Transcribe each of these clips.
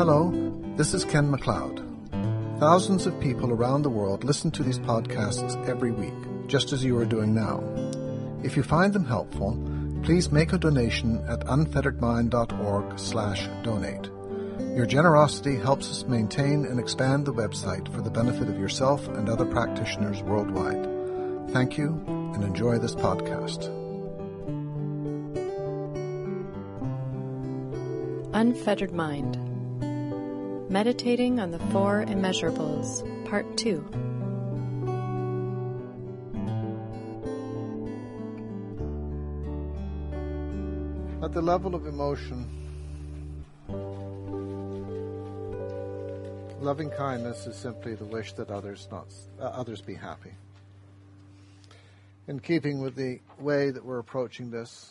Hello, this is Ken MacLeod. Thousands of people around the world listen to these podcasts every week, just as you are doing now. If you find them helpful, please make a donation at unfetteredmind.org/donate. Your generosity helps us maintain and expand the website for the benefit of yourself and other practitioners worldwide. Thank you, and enjoy this podcast. Unfettered Mind. Meditating on the Four Immeasurables, Part 2. At the level of emotion, loving kindness is simply the wish that others be happy. In keeping with the way that we're approaching this,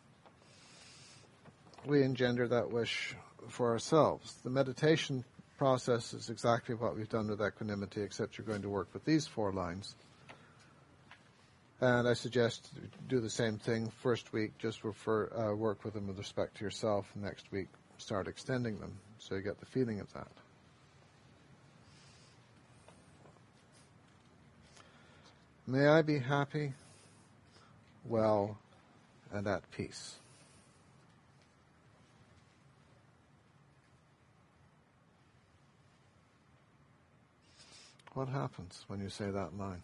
we engender that wish for ourselves. The meditation process is exactly what we've done with equanimity, except you're going to work with these 4 lines. And I suggest you do the same thing. First week, just work with them with respect to yourself. Next week, start extending them so you get the feeling of that. May I be happy, well, and at peace. What happens when you say that line?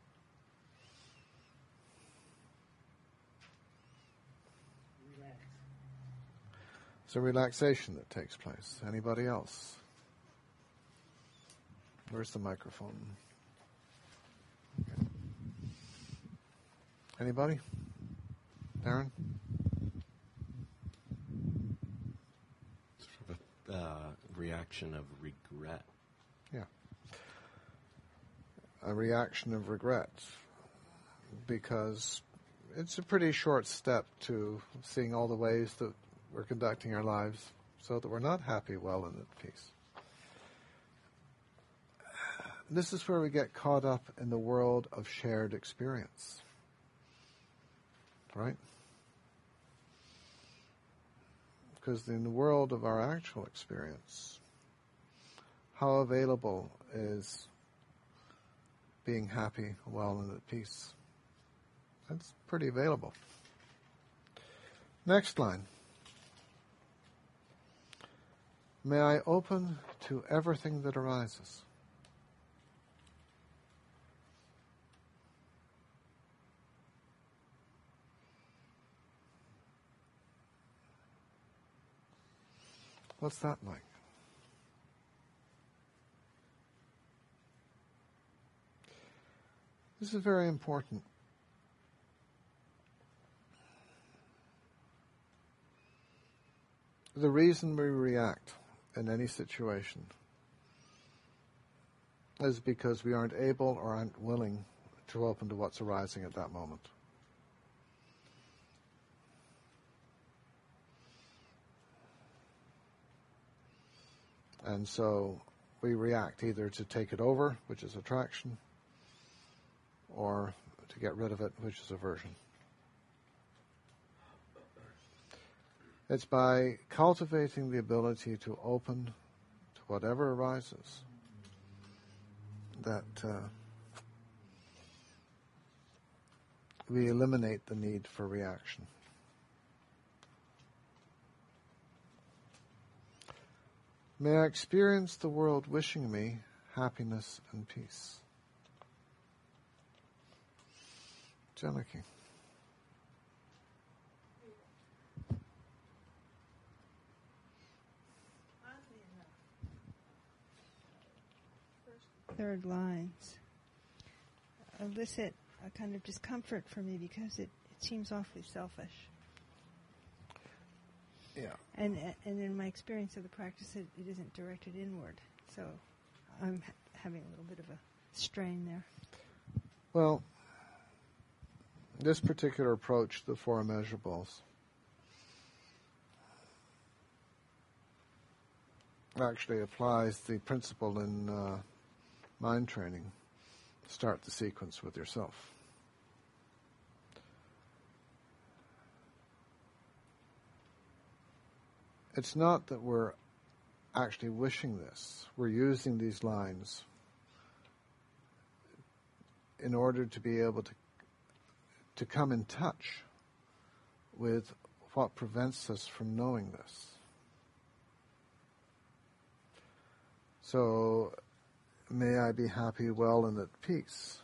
Relax. It's a relaxation that takes place. Anybody else? Where's the microphone? Okay. Anybody? Darren? Sort of a reaction of regret. Yeah. A reaction of regret, because it's a pretty short step to seeing all the ways that we're conducting our lives so that we're not happy, well, and at peace. This is where we get caught up in the world of shared experience, right? Because in the world of our actual experience, how available is being happy, well, and at peace? That's pretty available. Next line. May I open to everything that arises. What's that like? This is very important. The reason we react in any situation is because we aren't able or aren't willing to open to what's arising at that moment. And so we react either to take it over, which is attraction, or to get rid of it, which is aversion. It's by cultivating the ability to open to whatever arises that we eliminate the need for reaction. May I experience the world wishing me happiness and peace. Janaki. Third lines elicit a kind of discomfort for me because it seems awfully selfish. Yeah. And in my experience of the practice, it isn't directed inward. So I'm having a little bit of a strain there. Well, this particular approach, the 4 immeasurables, actually applies the principle in mind training. Start the sequence with yourself. It's not that we're actually wishing this. We're using these lines in order to be able to come in touch with what prevents us from knowing this. So, may I be happy, well, and at peace.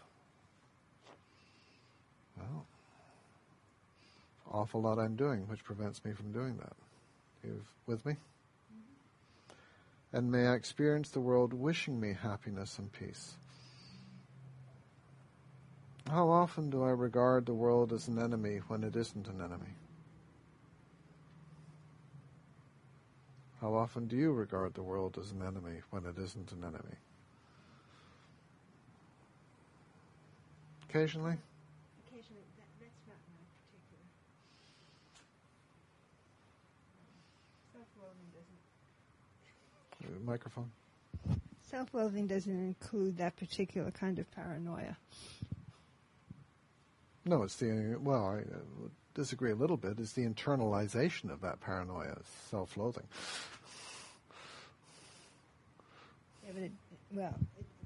Well, awful lot I'm doing which prevents me from doing that. You with me? And may I experience the world wishing me happiness and peace. How often do I regard the world as an enemy when it isn't an enemy? How often do you regard the world as an enemy when it isn't an enemy? Occasionally? Occasionally, that's not my particular. Self-loathing doesn't. Microphone? Self-loathing doesn't include that particular kind of paranoia. No, it's I disagree a little bit. It's the internalization of that paranoia, self-loathing. Yeah, but it doesn't.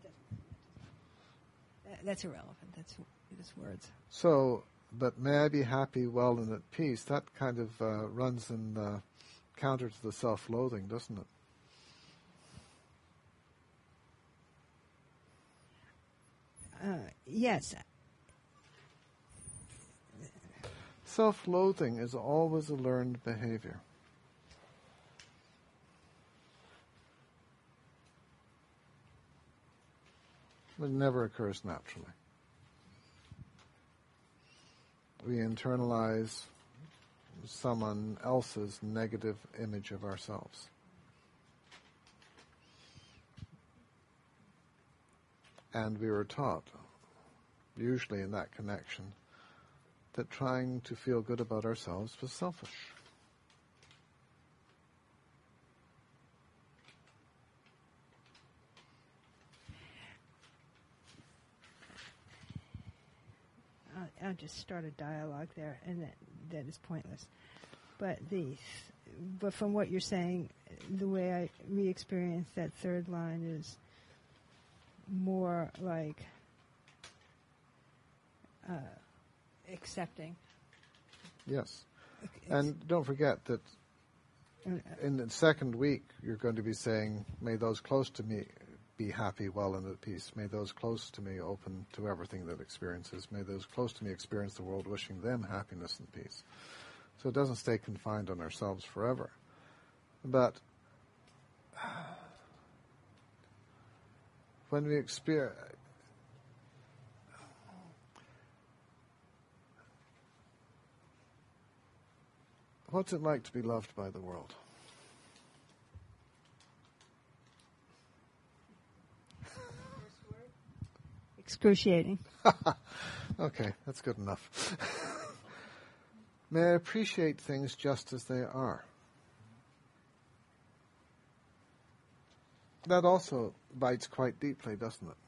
That's irrelevant. That's just words. So, but may I be happy, well, and at peace, that kind of runs in counter to the self-loathing, doesn't it? Yes. Self-loathing is always a learned behavior. It never occurs naturally. We internalize someone else's negative image of ourselves. And we were taught, usually in that connection, that trying to feel good about ourselves was selfish. I'll just start a dialogue there, and that is pointless. But from what you're saying, the way I re-experience that third line is more like accepting. Yes. And don't forget that in the second week, you're going to be saying, may those close to me be happy, well, and at peace. May those close to me open to everything that experiences. May those close to me experience the world wishing them happiness and peace. So it doesn't stay confined on ourselves forever. But when we experience... What's it like to be loved by the world? Excruciating. Okay, that's good enough. May I appreciate things just as they are. That also bites quite deeply, doesn't it?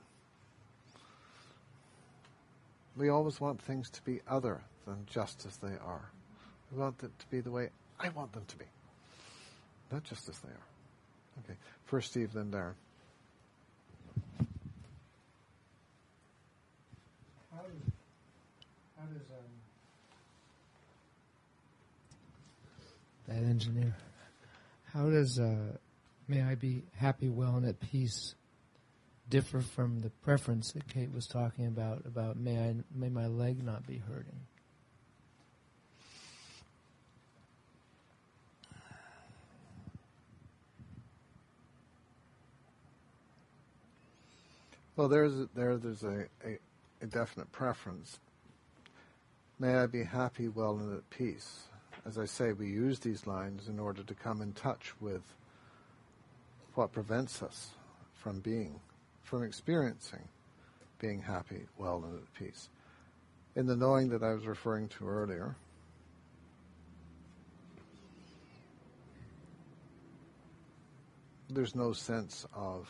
We always want things to be other than just as they are. We want it to be the way I want them to be, not just as they are. Okay, first Steve, then Darren. How does that engineer? How does may I be happy, well, and at peace differ from the preference that Kate was talking about may my leg not be hurting? Well, there's a definite preference. May I be happy, well, and at peace. As I say, we use these lines in order to come in touch with what prevents us from experiencing being happy, well, and at peace. In the knowing that I was referring to earlier, there's no sense of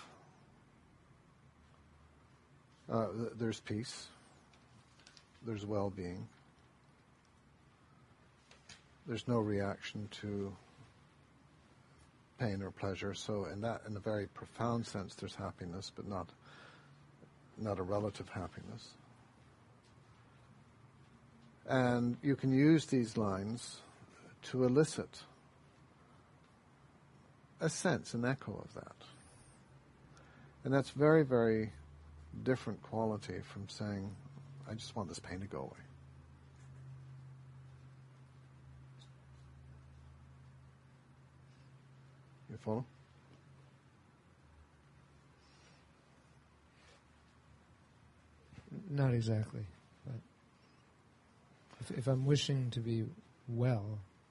there's peace, there's well-being, there's no reaction to pain or pleasure. So in a very profound sense, there's happiness, but not a relative happiness. And you can use these lines to elicit a sense, an echo of that. And that's very, very different quality from saying, I just want this pain to go away. You follow? Not exactly. But if I'm wishing to be well,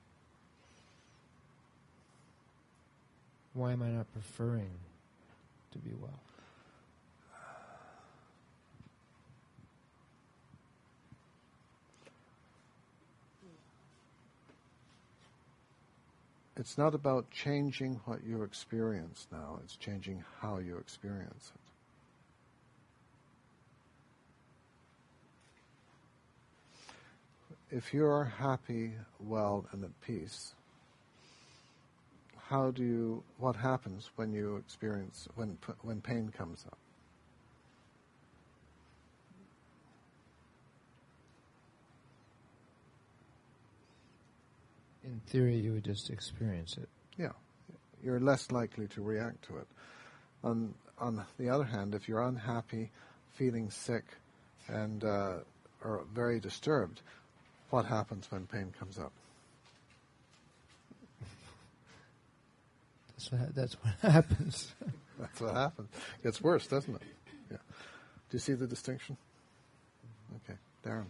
why am I not preferring to be well? It's not about changing what you experience now, it's changing how you experience it. If you're happy, well, and at peace, what happens when you experience, when pain comes up? In theory, you would just experience it. Yeah. You're less likely to react to it. On the other hand, if you're unhappy, feeling sick, and or very disturbed, what happens when pain comes up? That's what happens. That's what happens. It gets worse, doesn't it? Yeah. Do you see the distinction? Okay. Darren.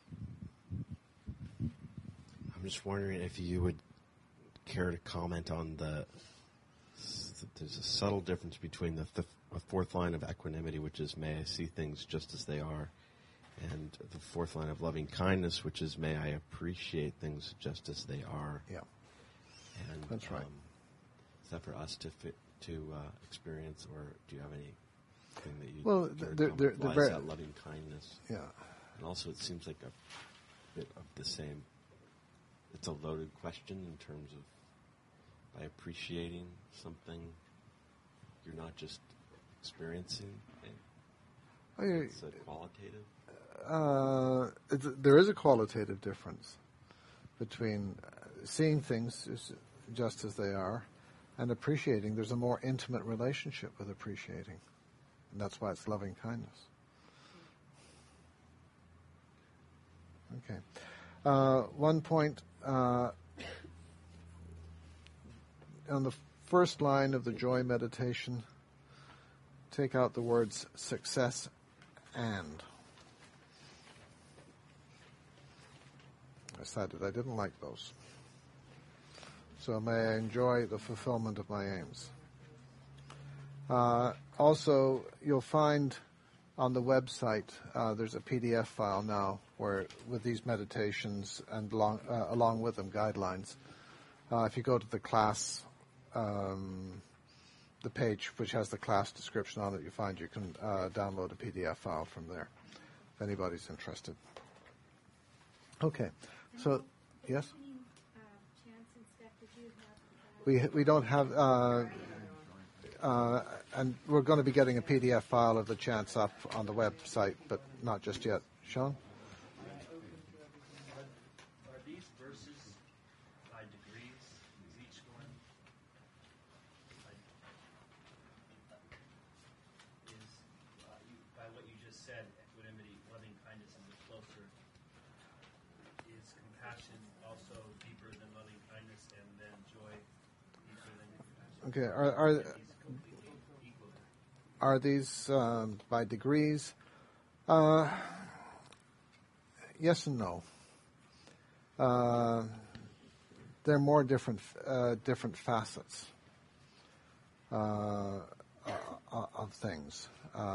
I'm just wondering if you would care to comment on there's a subtle difference between the fourth line of equanimity, which is may I see things just as they are, and the fourth line of loving kindness, which is may I appreciate things just as they are. Yeah. And that's right. Is that for us to experience, or do you have anything that you they're very that loving kindness? Yeah. And also, it seems like a bit of the same. It's a loaded question in terms of by appreciating something, you're not just experiencing it. It's a qualitative? There is a qualitative difference between seeing things just as they are and appreciating. There's a more intimate relationship with appreciating, and that's why it's loving kindness. Okay. One point on the first line of the joy meditation, take out the words success and. I decided I didn't like those. So may I enjoy the fulfillment of my aims. Also, you'll find on the website there's a PDF file now with these meditations and along with them guidelines. If you go to the class, the page which has the class description on it, you find you can download a PDF file from there if anybody's interested. Okay, so yes. We don't have, and we're going to be getting a PDF file of the chants up on the website, but not just yet. Sean? Are these verses by degrees? Is each one by what you just said, equanimity, loving kindness, and the closer? Is compassion also deeper than loving kindness, and then joy deeper than compassion? Okay, are these by degrees? Yes and no. They're more different facets of things,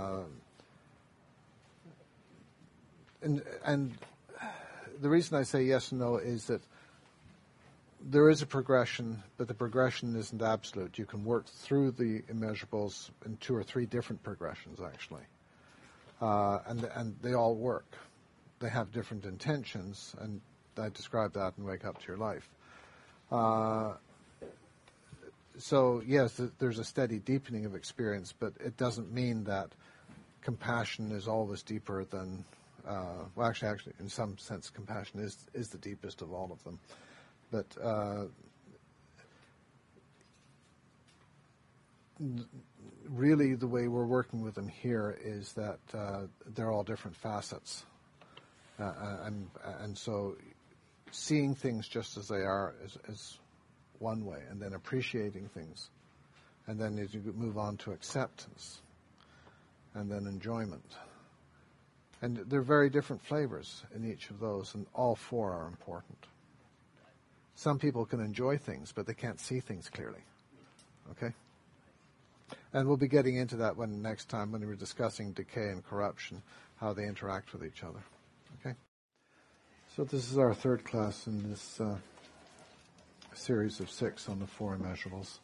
and the reason I say yes and no is that there is a progression, but the progression isn't absolute. You can work through the immeasurables in 2 or 3 different progressions, actually. And they all work. They have different intentions, and I describe that in Wake Up to Your Life. So yes, there's a steady deepening of experience, but it doesn't mean that compassion is always deeper than. Well, actually, in some sense, compassion is the deepest of all of them. But really, the way we're working with them here is that they're all different facets, and so seeing things just as they are is one way, and then appreciating things, and then as you move on to acceptance, and then enjoyment. And there are very different flavors in each of those, and all four are important. Some people can enjoy things, but they can't see things clearly. Okay? And we'll be getting into that next time when we're discussing decay and corruption, how they interact with each other. Okay? So this is our third class in this series of 6 on the 4 immeasurables.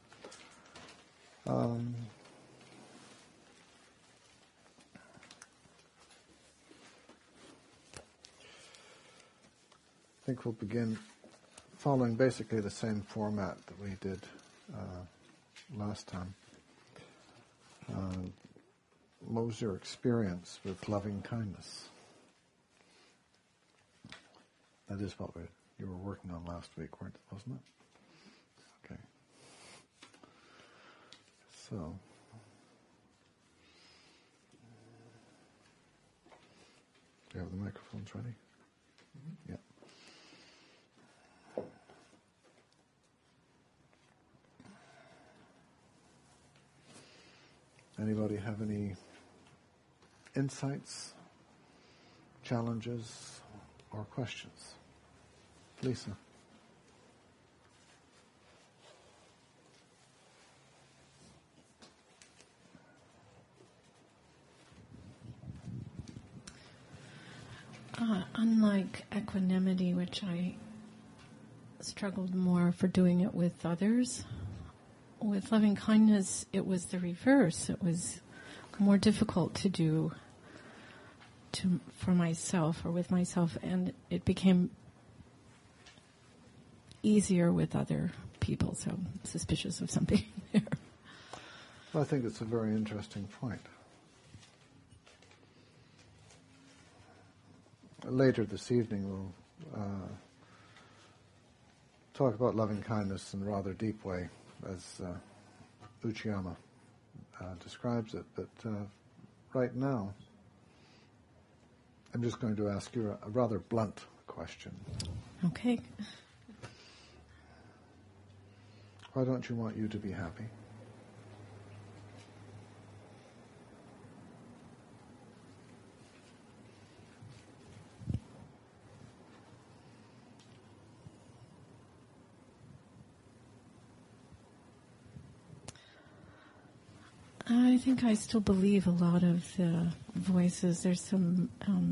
I think we'll begin following basically the same format that we did last time. What was your experience with loving kindness? That is what you were working on last week, wasn't it? Okay. So, do you have the microphones ready? Mm-hmm. Yeah. Anybody have any insights, challenges, or questions? Lisa. Unlike equanimity, which I struggled more for doing it with others, with loving kindness, it was the reverse. It was more difficult to do for myself or with myself, and it became easier with other people, so I'm suspicious of something there. Well, I think it's a very interesting point. Later this evening we'll talk about loving kindness in a rather deep way, as Uchiyama describes it. But right now, I'm just going to ask you a rather blunt question. Okay. Why don't you want you to be happy? I think I still believe a lot of the voices. There's some,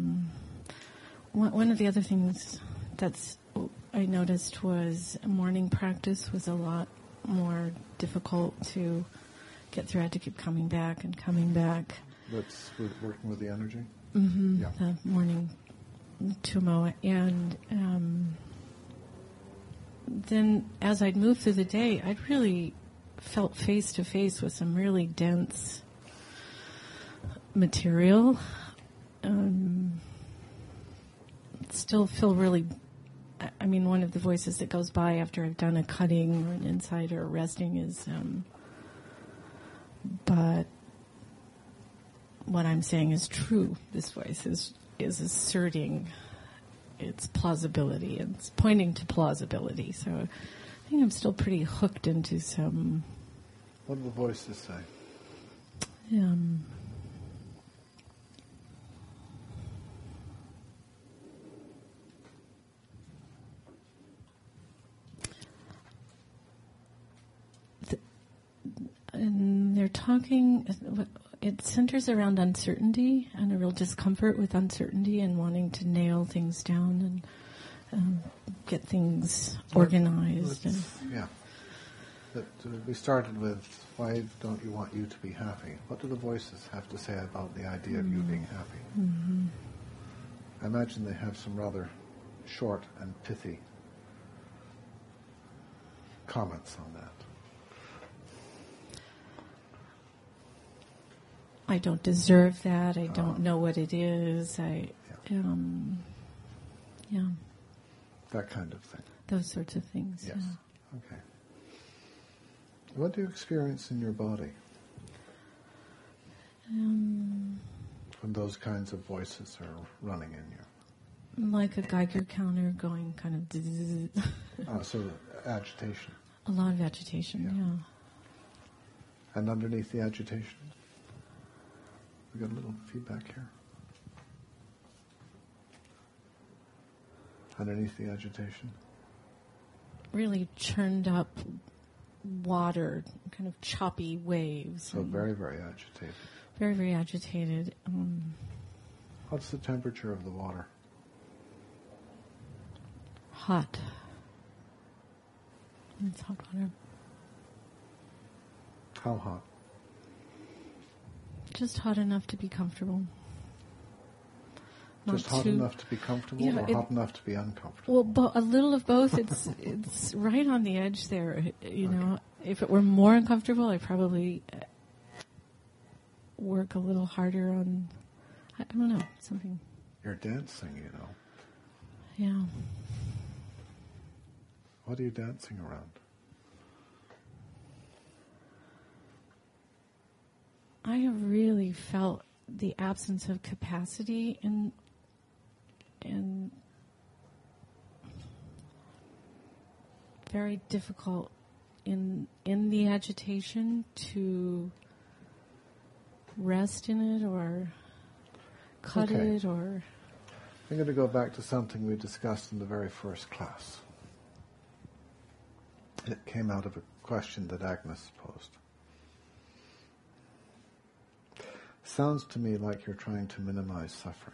one of the other things I noticed was morning practice was a lot more difficult to get through. I had to keep coming back and coming back. That's working with the energy? Mm-hmm. Yeah. The morning tumo. And then as I'd move through the day, I'd really felt face to face with some really dense material. Still feel really, I mean, one of the voices that goes by after I've done a cutting or an insight or a resting is, but what I'm saying is true. This voice is asserting its plausibility. It's pointing to plausibility. So I think I'm still pretty hooked into some. What do the voices say? And they're talking. It centers around uncertainty and a real discomfort with uncertainty and wanting to nail things down and get things organized. Yeah. But we started with, why don't you want you to be happy? What do the voices have to say about the idea of you being happy? Mm-hmm. I imagine they have some rather short and pithy comments on that. I don't deserve that. I don't know what it is. Yeah. That kind of thing. Those sorts of things. Yes. Yeah. Okay. What do you experience in your body when those kinds of voices are running in you? Like a Geiger counter going kind of... So agitation. A lot of agitation, yeah. And underneath the agitation? We got a little feedback here. Underneath the agitation? Really churned up water, kind of choppy waves. So very, very agitated. Very, very agitated. What's the temperature of the water? Hot. It's hot water. How hot? Just hot enough to be comfortable. Just hot enough to be comfortable, Yeah, or hot enough to be uncomfortable? Well, a little of both. It's right on the edge there. You know, if it were more uncomfortable, I'd probably work a little harder on. I don't know, something. You're dancing, you know. Yeah. What are you dancing around? I have really felt the absence of capacity and very difficult in the agitation to rest in it or cut it or... I'm going to go back to something we discussed in the very first class. It came out of a question that Agnes posed. Sounds to me like you're trying to minimize suffering.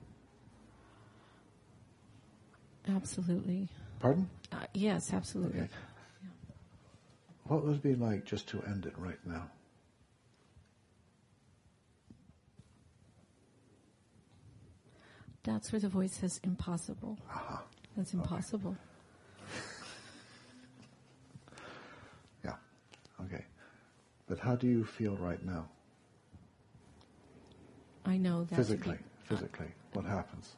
Absolutely. Pardon? Yes, absolutely. Okay. What would it be like just to end it right now? That's where the voice says impossible. Aha. That's impossible. Yeah. Okay. But how do you feel right now? I know that. Physically. What happens?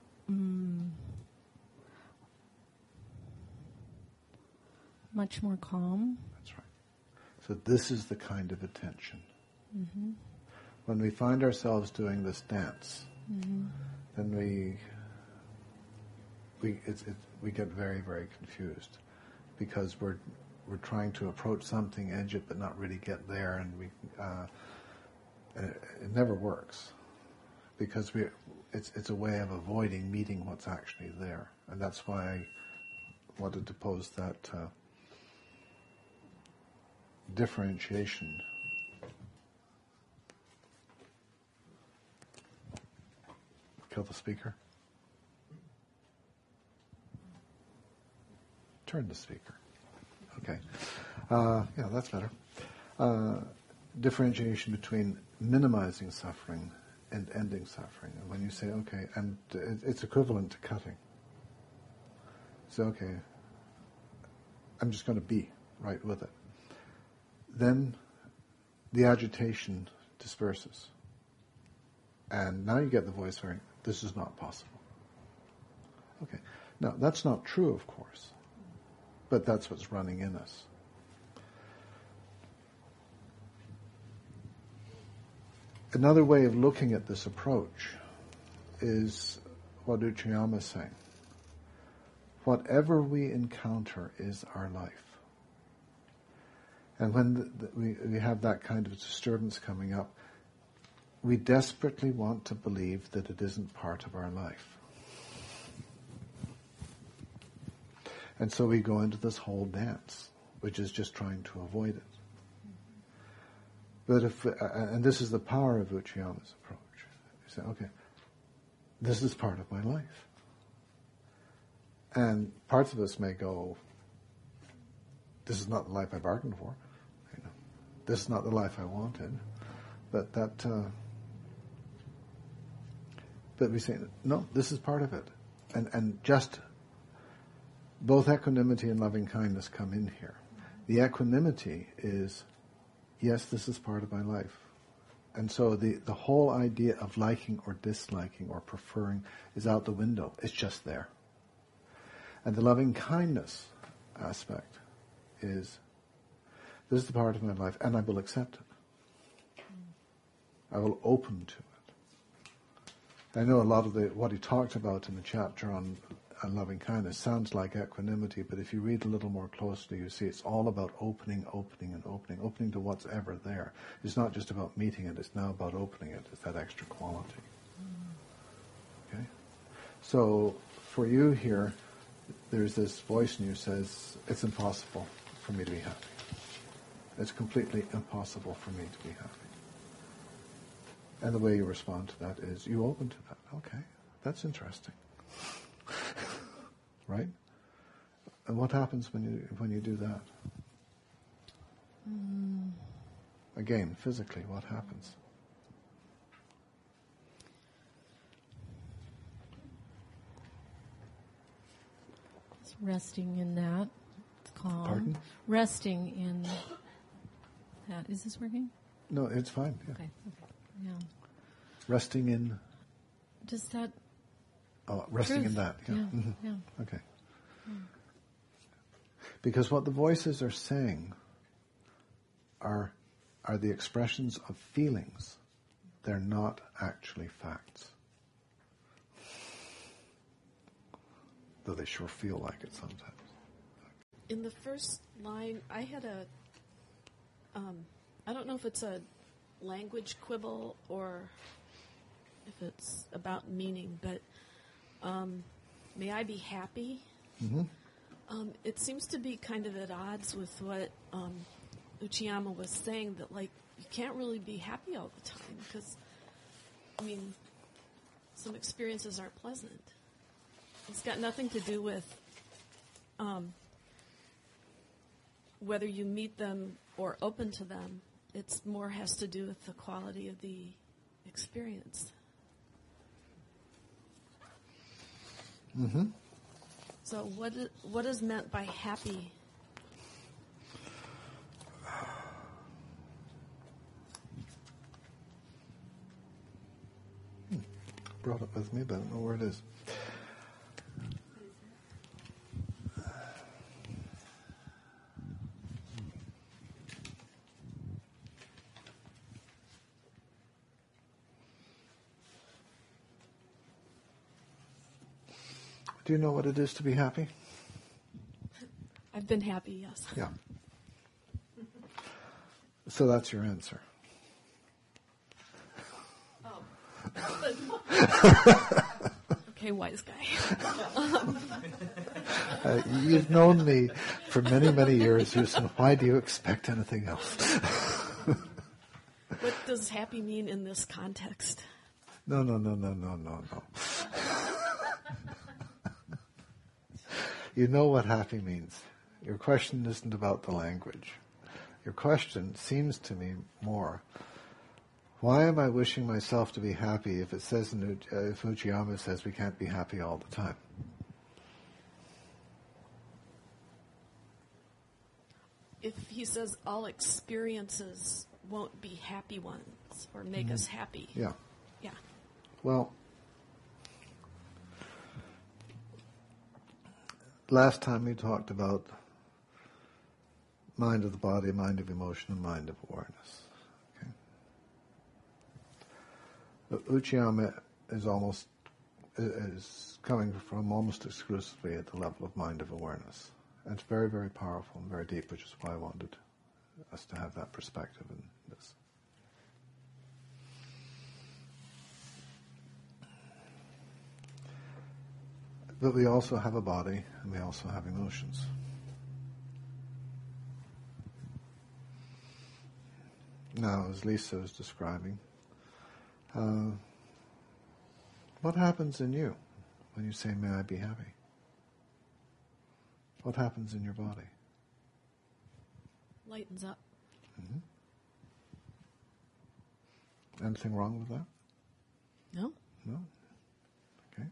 Much more calm. That's right. So this is the kind of attention. Mm-hmm. When we find ourselves doing this dance, then we get very, very confused because we're trying to approach something, edge it, but not really get there, and it never works because it's a way of avoiding meeting what's actually there, and that's why I wanted to pose that differentiation. Kill the speaker. Turn the speaker. Okay. Yeah, that's better. Differentiation between minimizing suffering and ending suffering. And when you say, okay, and it's equivalent to cutting. So, okay, I'm just going to be right with it. Then the agitation disperses. And now you get the voice saying, this is not possible. Okay. Now, that's not true, of course. But that's what's running in us. Another way of looking at this approach is what Uchiyama is saying. Whatever we encounter is our life. And when we have that kind of disturbance coming up, we desperately want to believe that it isn't part of our life. And so we go into this whole dance, which is just trying to avoid it. But and this is the power of Uchiyama's approach. You say, okay, this is part of my life. And parts of us may go, this is not the life I bargained for. You know, this is not the life I wanted. But but we say, no, this is part of it. And just both equanimity and loving kindness come in here. The equanimity is, yes, this is part of my life. And so the whole idea of liking or disliking or preferring is out the window. It's just there. And the loving kindness aspect is, this is the part of my life, and I will accept it. I will open to it. I know a lot of what he talked about in the chapter on loving kindness sounds like equanimity, but if you read a little more closely, you see it's all about opening to what's ever there. It's not just about meeting it, it's now about opening it. It's that extra quality. Okay? So, for you here, there's this voice in you says, it's impossible for me to be happy. It's completely impossible for me to be happy. And the way you respond to that is, you open to that. Okay, that's interesting. Right? And what happens when you do that? Again, physically, what happens? It's resting in that. It's calm. Pardon? Resting in that. Is this working? No, it's fine. Yeah. Okay. Yeah. Resting in. Just that. Oh, resting truth. in that. Yeah. Yeah. Mm-hmm. Yeah. Okay. Because what the voices are saying are the expressions of feelings. They're not actually facts. Though they sure feel like it sometimes. In the first line, I had I don't know if it's a language quibble or if it's about meaning, but may I be happy? Mm-hmm. It seems to be kind of at odds with what Uchiyama was saying, that like you can't really be happy all the time because, I mean, some experiences aren't pleasant. It's got nothing to do with whether you meet them or open to them. It's more has to do with the quality of the experience. Mm-hmm. So what is meant by happy? Brought it with me, but I don't know where it is. Do you know what it is to be happy? I've been happy, yes. Yeah. So that's your answer. Okay, wise guy. You've known me for many, many years. You said, why do you expect anything else? What does happy mean in this context? No. You know what happy means. Your question isn't about the language. Your question seems to me more, why am I wishing myself to be happy if it says if Uchiyama says we can't be happy all the time? If he says all experiences won't be happy ones or make us happy. Yeah. Yeah. Well, last time we talked about mind of the body, mind of emotion, and mind of awareness. Okay. But Uchiyama is coming from almost exclusively at the level of mind of awareness. And it's very, very powerful and very deep, which is why I wanted us to have that perspective in this. But we also have a body, and we also have emotions. Now, as Lisa was describing, what happens in you when you say, may I be happy? What happens in your body? Lightens up. Mm-hmm. Anything wrong with that? No? No? Okay.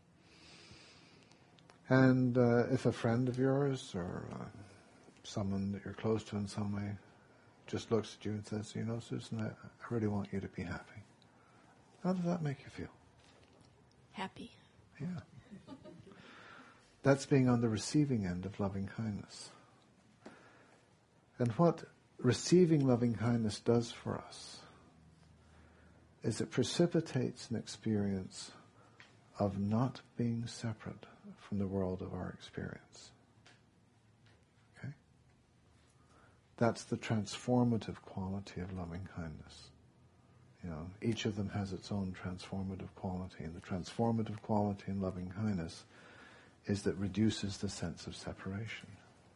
And if a friend of yours or someone that you're close to in some way just looks at you and says, you know, Susan, I really want you to be happy. How does that make you feel? Happy. Yeah. That's being on the receiving end of loving kindness. And what receiving loving kindness does for us is it precipitates an experience of not being separate from the world of our experience. Okay? That's the transformative quality of loving kindness. You know, each of them has its own transformative quality, and the transformative quality in loving kindness is that reduces the sense of separation.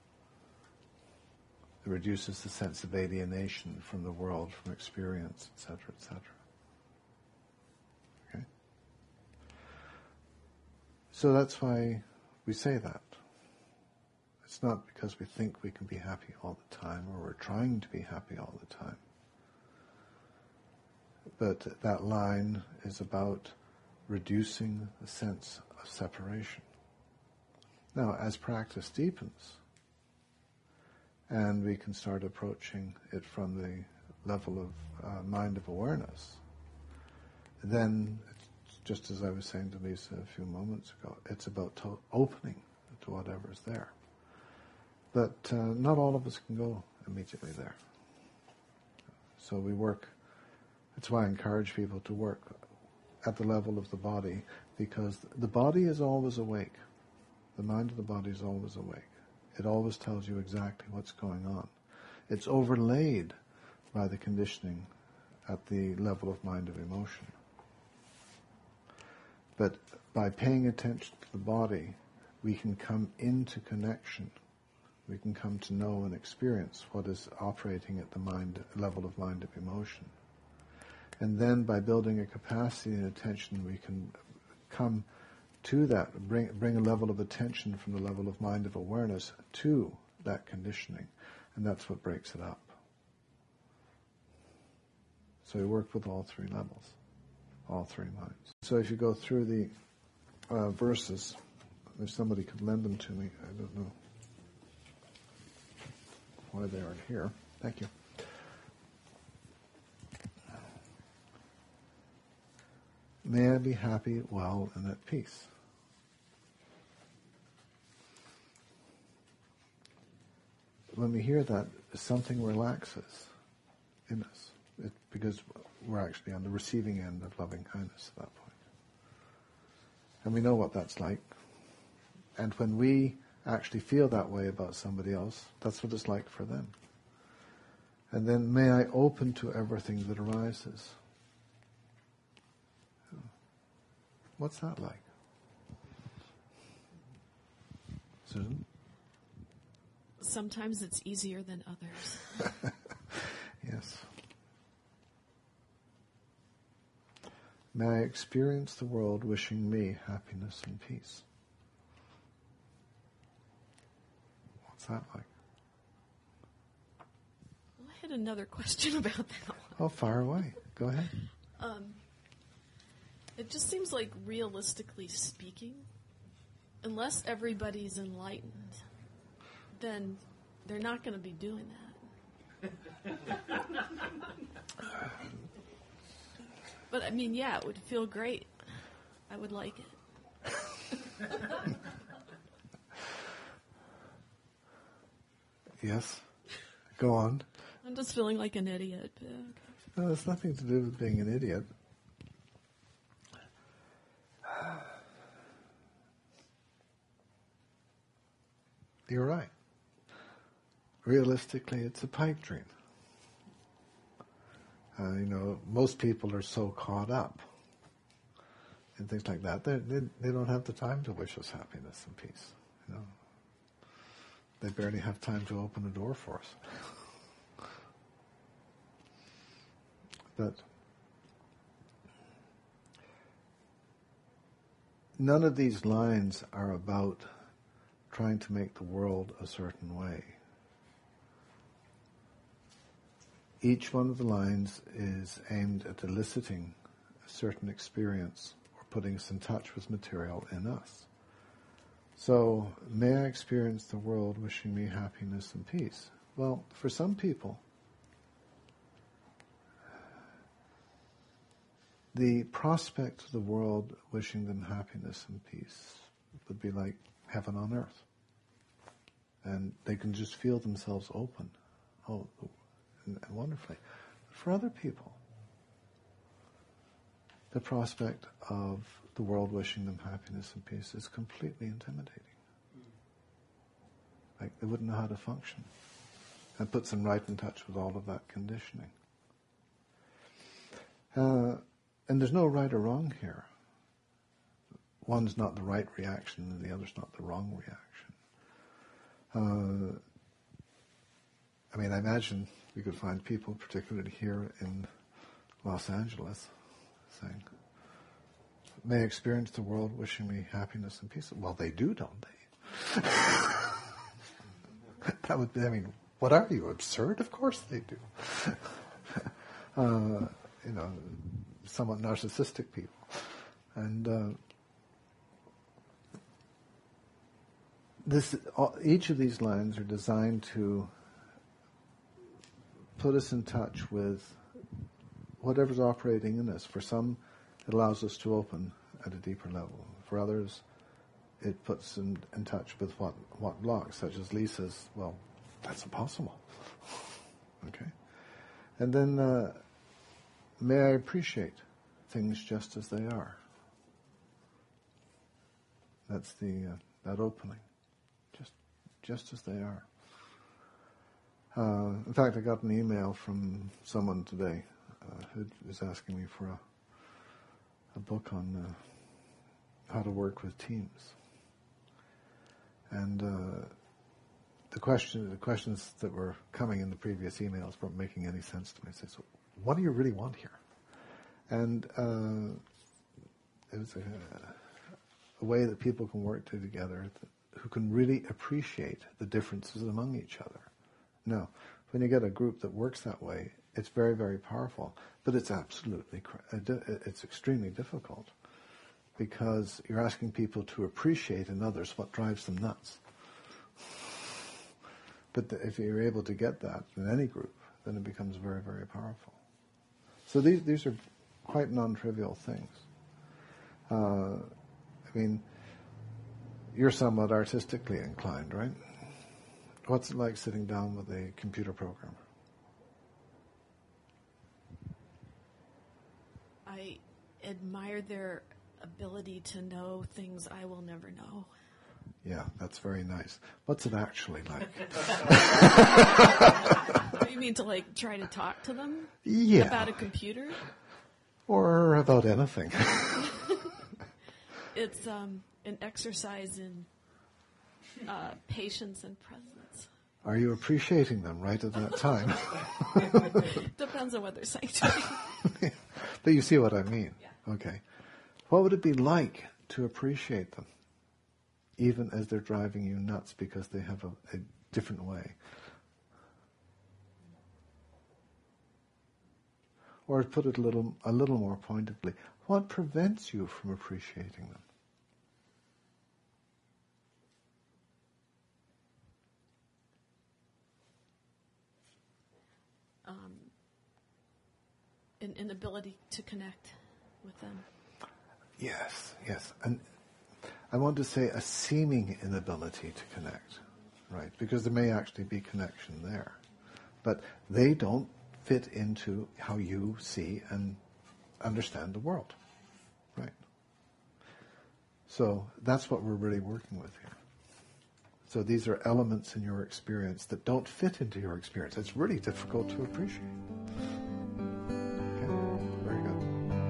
It reduces the sense of alienation from the world, from experience, etc., etc. Okay? So that's why we say that. It's not because we think we can be happy all the time, or we're trying to be happy all the time. But that line is about reducing the sense of separation. Now, as practice deepens, and we can start approaching it from the level of mind of awareness, then, it's just as I was saying to Lisa a few moments ago, it's about opening to whatever's there. But not all of us can go immediately there. So we work. That's why I encourage people to work at the level of the body, because the body is always awake. The mind of the body is always awake. It always tells you exactly what's going on. It's overlaid by the conditioning at the level of mind of emotion. But by paying attention to the body, we can come into connection. We can come to know and experience what is operating at the level of mind of emotion. And then by building a capacity and attention, we can come to that, bring a level of attention from the level of mind of awareness to that conditioning. And that's what breaks it up. So we work with all three levels, all three minds. So if you go through the verses, if somebody could lend them to me, I don't know why they aren't here. Thank you. May I be happy, well, and at peace. When we hear that, something relaxes in us, because we're actually on the receiving end of loving kindness at that point. And we know what that's like. And when we actually feel that way about somebody else, that's what it's like for them. And then, may I open to everything that arises. What's that like? Susan? Sometimes it's easier than others. Yes. May I experience the world wishing me happiness and peace. What's that like? Well, I had another question about that one. Oh, fire away. Go ahead. It just seems like, realistically speaking, unless everybody's enlightened, then they're not going to be doing that. But I mean, yeah, it would feel great. I would like it. Yes. Go on. I'm just feeling like an idiot. But okay. No, it's nothing to do with being an idiot. You're right. Realistically, it's a pipe dream. Most people are so caught up in things like that. They don't have the time to wish us happiness and peace. They barely have time to open a door for us. But none of these lines are about trying to make the world a certain way. Each one of the lines is aimed at eliciting a certain experience or putting us in touch with material in us. So, may I experience the world wishing me happiness and peace? Well, for some people, the prospect of the world wishing them happiness and peace would be like heaven on earth. And they can just feel themselves open. Oh, and wonderfully. For other people, the prospect of the world wishing them happiness and peace is completely intimidating. Like they wouldn't know how to function. And puts them right in touch with all of that conditioning. And there's no right or wrong here. One's not the right reaction and the other's not the wrong reaction. I imagine we could find people, particularly here in Los Angeles, saying, may I experience the world wishing me happiness and peace. Well, they do, don't they? That would be, what are you, absurd? Of course they do. Somewhat narcissistic people. And each of these lines are designed to put us in touch with whatever's operating in us. For some, it allows us to open at a deeper level. For others, it puts in touch with what blocks, such as Lisa's, well, that's impossible. Okay? And then, may I appreciate things just as they are. That's that opening. Just as they are. In fact, I got an email from someone today who was asking me for a book on how to work with teams. And the questions that were coming in the previous emails weren't making any sense to me. I said, so what do you really want here? And it was a way that people can work together who can really appreciate the differences among each other. Now, when you get a group that works that way, it's very, very powerful, but it's it's extremely difficult because you're asking people to appreciate in others what drives them nuts. But if you're able to get that in any group, then it becomes very, very powerful. So these are quite non-trivial things. You're somewhat artistically inclined, right? What's it like sitting down with a computer programmer? I admire their ability to know things I will never know. Yeah, that's very nice. What's it actually like? You mean to try to talk to them? Yeah. About a computer? Or about anything. It's an exercise in patience and presence. Are you appreciating them right at that time? Depends on what they're saying to me. But you see what I mean. Yeah. Okay. What would it be like to appreciate them, even as they're driving you nuts because they have a different way? Or to put it a little more pointedly, what prevents you from appreciating them? An inability to connect with them. Yes. And I want to say a seeming inability to connect, right? Because there may actually be connection there. But they don't fit into how you see and understand the world, right? So that's what we're really working with here. So these are elements in your experience that don't fit into your experience. It's really difficult to appreciate. Okay, very good.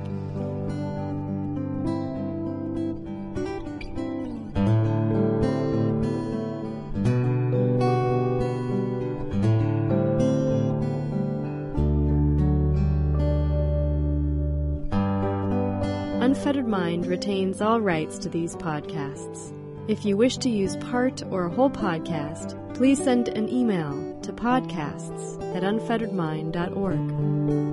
Unfettered Mind retains all rights to these podcasts. If you wish to use part or a whole podcast, please send an email to podcasts@unfetteredmind.org.